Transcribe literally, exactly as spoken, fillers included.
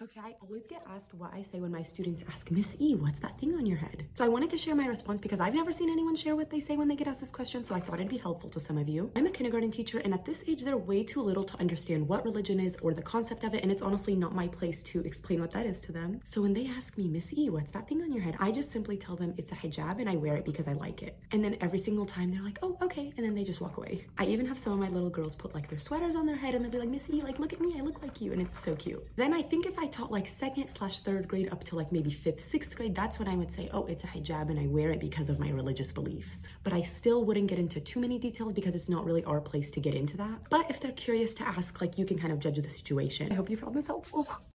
Okay, I always get asked what I say when my students ask, Miss E, what's that thing on your head? So I wanted to share my response because I've never seen anyone share what they say when they get asked this question, so I thought it'd be helpful to some of you. I'm a kindergarten teacher, and at this age, they're way too little to understand what religion is or the concept of it, and it's honestly not my place to explain what that is to them. So when they ask me, Miss E, what's that thing on your head? I just simply tell them it's a hijab and I wear it because I like it. And then every single time they're like, oh, okay, and then they just walk away. I even have some of my little girls put like their sweaters on their head and they'll be like, Miss E, like, look at me, I look like you, and it's so cute. Then I think if I taught like second slash third grade up to like maybe fifth, sixth grade, that's when I would say, oh, it's a hijab and I wear it because of my religious beliefs. But I still wouldn't get into too many details because it's not really our place to get into that. But if they're curious to ask, like, you can kind of judge the situation. I hope you found this helpful.